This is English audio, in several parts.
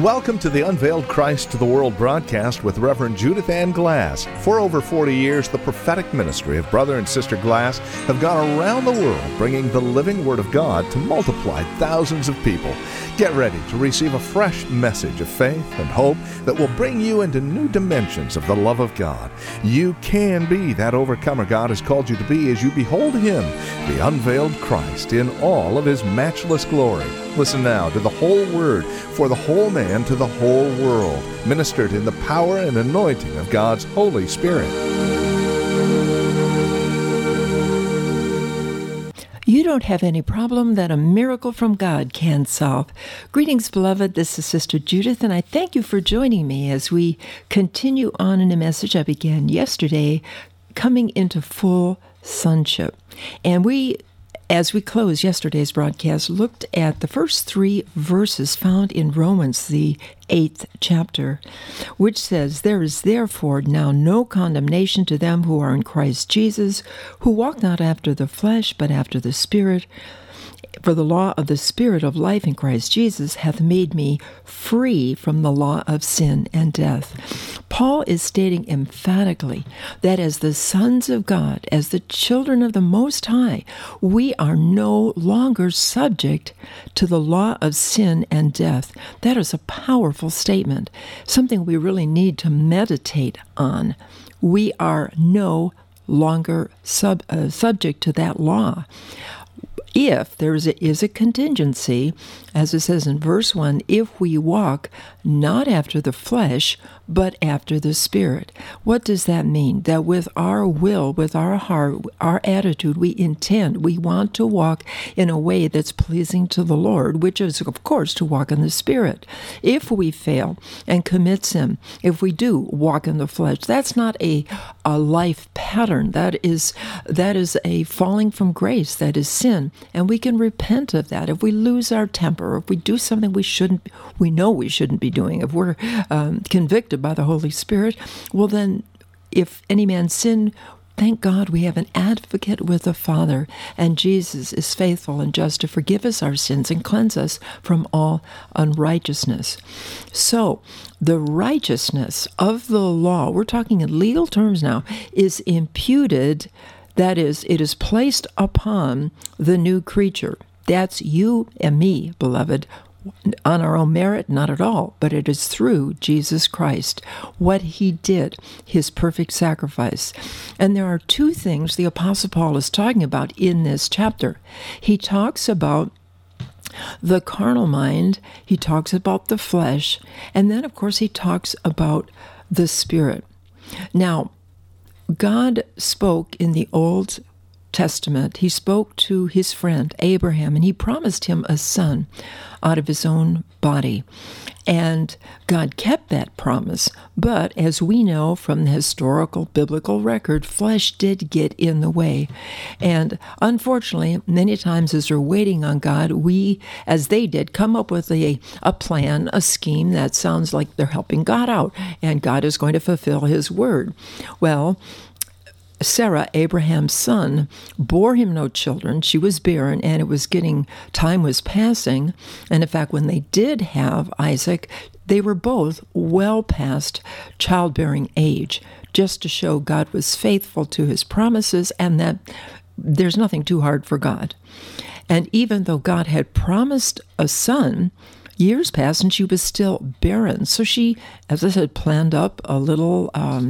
Welcome to the Unveiled Christ to the World broadcast with Reverend Judith Ann Glass. For over 40 years, the prophetic ministry of Brother and Sister Glass have gone around the world bringing the living Word of God to multiply thousands of people. Get ready to receive a fresh message of faith and hope that will bring you into new dimensions of the love of God. You can be that overcomer God has called you to be as you behold Him, the unveiled Christ, in all of His matchless glory. Listen now to the whole Word for the whole man to the whole world, ministered in the power and anointing of God's Holy Spirit. You don't have any problem that a miracle from God can solve. Greetings, beloved. This is Sister Judith, and I thank you for joining me as we continue on in a message I began yesterday, coming into full sonship. And as we closed yesterday's broadcast, looked at the first 3 verses found in Romans, the 8th chapter, which says, "There is therefore now no condemnation to them who are in Christ Jesus, who walk not after the flesh, but after the Spirit. For the law of the Spirit of life in Christ Jesus hath made me free from the law of sin and death." Paul is stating emphatically that as the sons of God, as the children of the Most High, we are no longer subject to the law of sin and death. That is a powerful statement, something we really need to meditate on. We are no longer subject to that law. If there is a contingency, as it says in verse 1, if we walk not after the flesh, but after the Spirit. What does that mean? That with our will, with our heart, our attitude, we want to walk in a way that's pleasing to the Lord, which is, of course, to walk in the Spirit. If we fail and commit sin, if we do walk in the flesh, that's not a life pattern. That is a falling from grace. That is sin. And we can repent of that. If we lose our temper, if we do something we know we shouldn't be doing, if we're convicted by the Holy Spirit, well then, if any man sin, thank God we have an advocate with the Father, and Jesus is faithful and just to forgive us our sins and cleanse us from all unrighteousness. So, the righteousness of the law, we're talking in legal terms now, is imputed. That is, it is placed upon the new creature. That's you and me, beloved, on our own merit, not at all, but it is through Jesus Christ, what He did, His perfect sacrifice. And there are 2 things the Apostle Paul is talking about in this chapter. He talks about the carnal mind, he talks about the flesh, and then, of course, he talks about the Spirit. Now, God spoke in the Old Testament. He spoke to his friend Abraham, and he promised him a son out of his own body. And God kept that promise. But as we know from the historical biblical record, flesh did get in the way. And unfortunately, many times as we're waiting on God, we, as they did, come up with a plan, a scheme that sounds like they're helping God out, and God is going to fulfill His word. Well, Sarah, Abraham's son, bore him no children. She was barren, and time was passing. And in fact, when they did have Isaac, they were both well past childbearing age, just to show God was faithful to His promises and that there's nothing too hard for God. And even though God had promised a son, years passed and she was still barren. So she, as I said, planned up a little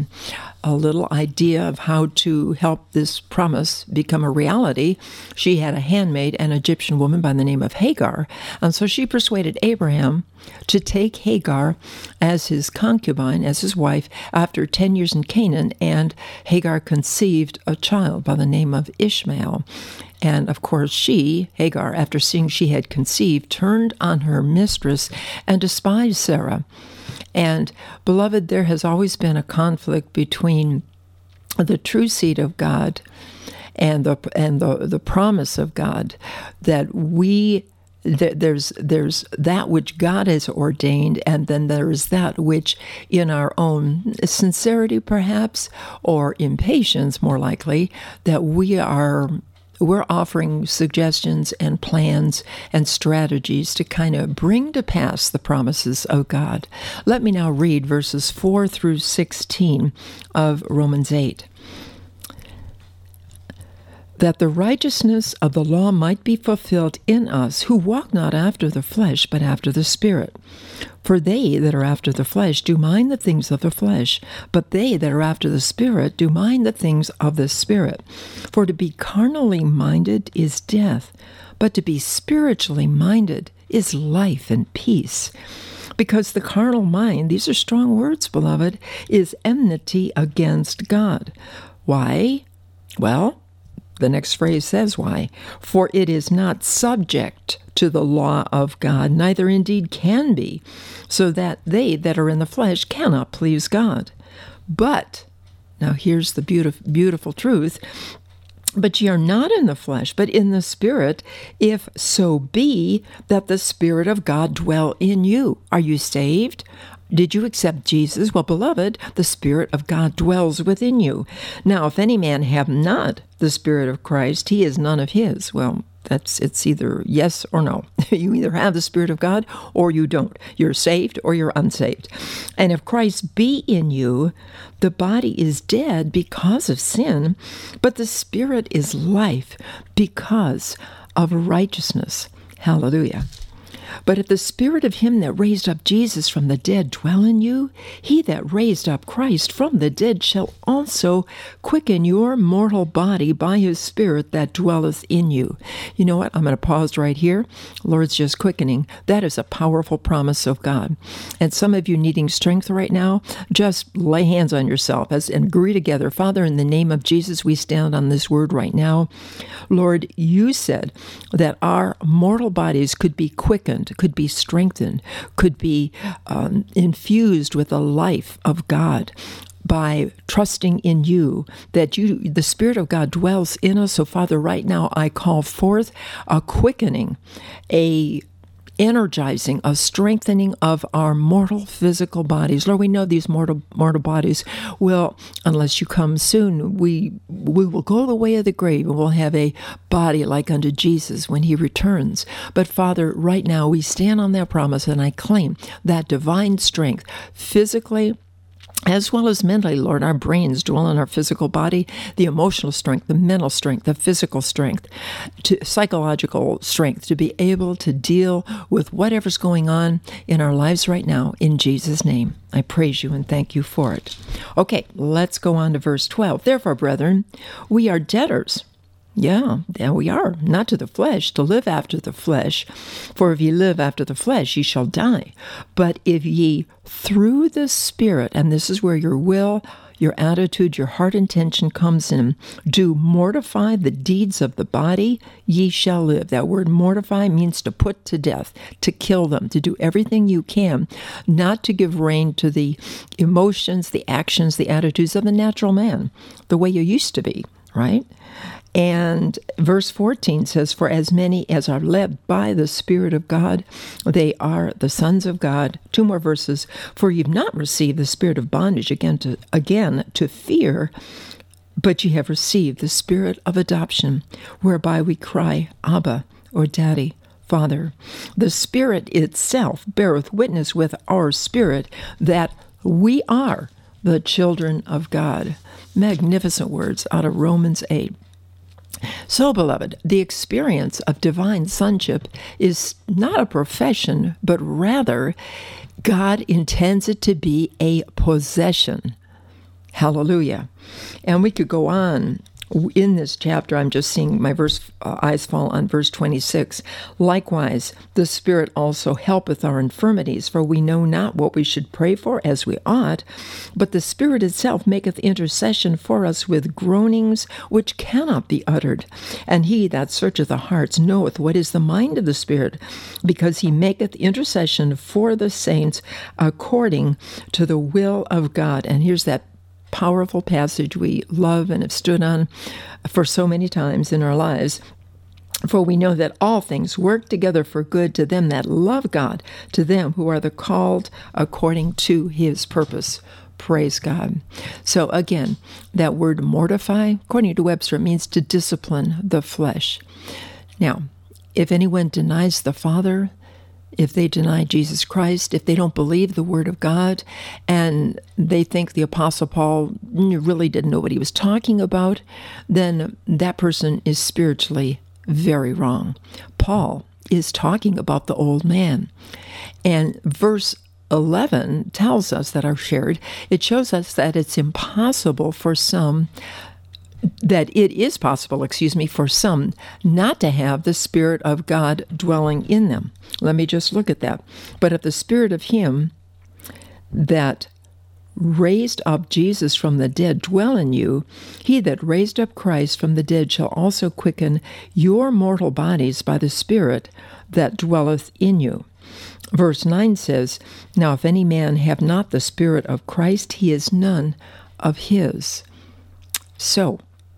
idea of how to help this promise become a reality. She had a handmaid, an Egyptian woman by the name of Hagar. And so she persuaded Abraham to take Hagar as his concubine, as his wife, after 10 years in Canaan. And Hagar conceived a child by the name of Ishmael. And of course Hagar, after seeing she had conceived, turned on her mistress and despised Sarah. And beloved, there has always been a conflict between the true seed of God and the promise of God, that there's that which God has ordained, and then there is that which, in our own sincerity perhaps, or impatience more likely, that we are we're offering suggestions and plans and strategies to kind of bring to pass the promises of God. Let me now read verses 4 through 16 of Romans 8. That the righteousness of the law might be fulfilled in us, who walk not after the flesh, but after the Spirit. For they that are after the flesh do mind the things of the flesh, but they that are after the Spirit do mind the things of the Spirit. For to be carnally minded is death, but to be spiritually minded is life and peace. Because the carnal mind, these are strong words, beloved, is enmity against God. Why? Well, the next phrase says why. For it is not subject to the law of God, neither indeed can be, so that they that are in the flesh cannot please God. But, now here's the beautiful truth, but ye are not in the flesh, but in the Spirit, if so be that the Spirit of God dwell in you. Are you saved? Did you accept Jesus? Well, beloved, the Spirit of God dwells within you. Now, if any man have not the Spirit of Christ, he is none of his. Well, it's either yes or no. You either have the Spirit of God or you don't. You're saved or you're unsaved. And if Christ be in you, the body is dead because of sin, but the Spirit is life because of righteousness. Hallelujah. But if the Spirit of him that raised up Jesus from the dead dwell in you, he that raised up Christ from the dead shall also quicken your mortal body by his Spirit that dwelleth in you. You know what? I'm going to pause right here. Lord's just quickening. That is a powerful promise of God. And some of you needing strength right now, just lay hands on yourself and agree together. Father, in the name of Jesus, we stand on this word right now. Lord, you said that our mortal bodies could be quickened, could be strengthened, could be infused with the life of God by trusting in you, that the Spirit of God dwells in us. So, Father, right now I call forth a quickening, a energizing, a strengthening of our mortal physical bodies. Lord, we know these mortal bodies will, unless you come soon, we will go the way of the grave, and we'll have a body like unto Jesus when he returns. But Father, right now we stand on that promise, and I claim that divine strength physically, as well as mentally, Lord. Our brains dwell in our physical body, the emotional strength, the mental strength, the physical strength, psychological strength to be able to deal with whatever's going on in our lives right now. In Jesus' name, I praise you and thank you for it. Okay, let's go on to verse 12. Therefore, brethren, we are debtors. Yeah, there we are, not to the flesh, to live after the flesh. For if ye live after the flesh, ye shall die. But if ye through the Spirit, and this is where your will, your attitude, your heart intention comes in, do mortify the deeds of the body, ye shall live. That word mortify means to put to death, to kill them, to do everything you can, not to give rein to the emotions, the actions, the attitudes of the natural man, the way you used to be, right? And verse 14 says, for as many as are led by the Spirit of God, they are the sons of God. Two more verses. For you've not received the spirit of bondage again to fear, but ye have received the Spirit of adoption, whereby we cry, Abba, or Daddy, Father. The Spirit itself beareth witness with our spirit that we are the children of God. Magnificent words out of Romans 8. So, beloved, the experience of divine sonship is not a profession, but rather God intends it to be a possession. Hallelujah. And we could go on in this chapter. I'm just seeing my eyes fall on verse 26. Likewise, the Spirit also helpeth our infirmities, for we know not what we should pray for as we ought, but the Spirit itself maketh intercession for us with groanings which cannot be uttered. And he that searcheth the hearts knoweth what is the mind of the Spirit, because he maketh intercession for the saints according to the will of God. And here's that powerful passage we love and have stood on for so many times in our lives. For we know that all things work together for good to them that love God, to them who are the called according to his purpose. Praise God. So again, that word mortify, according to Webster, it means to discipline the flesh. Now, if anyone denies the Father, if they deny Jesus Christ, if they don't believe the Word of God, and they think the Apostle Paul really didn't know what he was talking about, then that person is spiritually very wrong. Paul is talking about the old man. And verse 11 tells us that it shows us that it's impossible for some, for some not to have the Spirit of God dwelling in them. Let me just look at that. But if the Spirit of Him that raised up Jesus from the dead dwell in you, He that raised up Christ from the dead shall also quicken your mortal bodies by the Spirit that dwelleth in you. Verse 9 says, Now if any man have not the Spirit of Christ, he is none of His. So,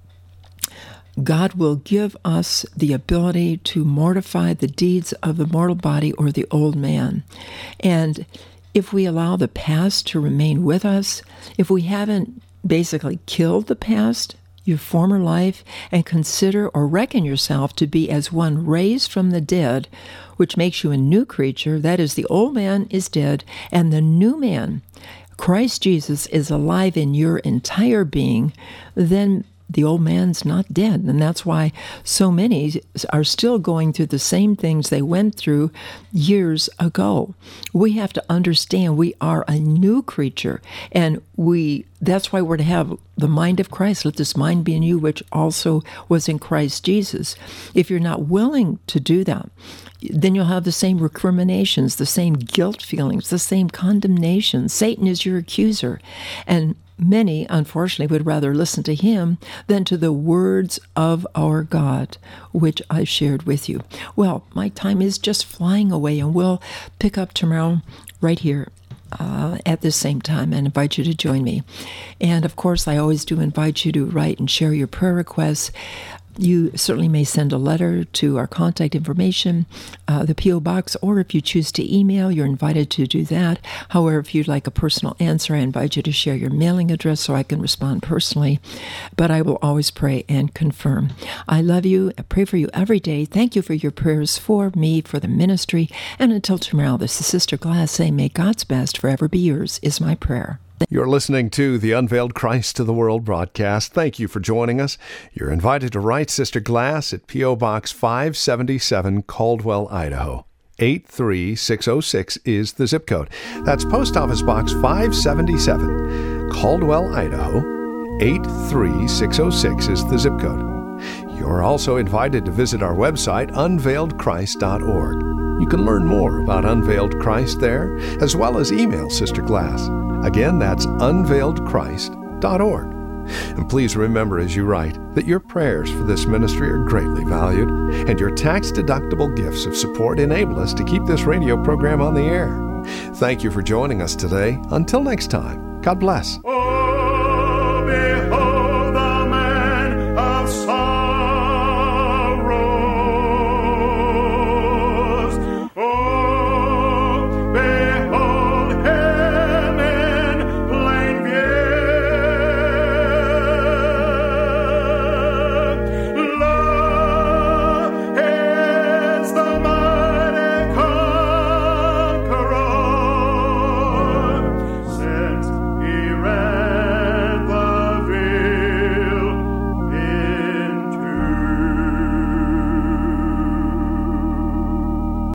God will give us the ability to mortify the deeds of the mortal body or the old man. And if we allow the past to remain with us, if we haven't basically killed the past, your former life, and consider or reckon yourself to be as one raised from the dead, which makes you a new creature, that is, the old man is dead, and the new man, Christ Jesus, is alive in your entire being, then the old man's not dead. And that's why so many are still going through the same things they went through years ago. We have to understand we are a new creature, and that's why we're to have the mind of Christ. Let this mind be in you, which also was in Christ Jesus. If you're not willing to do that, then you'll have the same recriminations, the same guilt feelings, the same condemnation. Satan is your accuser. And many, unfortunately, would rather listen to him than to the words of our God, which I shared with you. Well, my time is just flying away, and we'll pick up tomorrow right here at the same time, and invite you to join me. And of course, I always do invite you to write and share your prayer requests. You certainly may send a letter to our contact information, the P.O. Box, or if you choose to email, you're invited to do that. However, if you'd like a personal answer, I invite you to share your mailing address so I can respond personally. But I will always pray and confirm. I love you. I pray for you every day. Thank you for your prayers for me, for the ministry. And until tomorrow, this is Sister Glass saying, may God's best forever be yours, is my prayer. You're listening to the Unveiled Christ to the World broadcast. Thank you for joining us. You're invited to write Sister Glass at P.O. Box 577, Caldwell, Idaho. 83606 is the zip code. That's Post Office Box 577, Caldwell, Idaho. 83606 is the zip code. You're also invited to visit our website, unveiledchrist.org. You can learn more about Unveiled Christ there, as well as email Sister Glass. Again, that's unveiledchrist.org. And please remember as you write that your prayers for this ministry are greatly valued, and your tax-deductible gifts of support enable us to keep this radio program on the air. Thank you for joining us today. Until next time, God bless.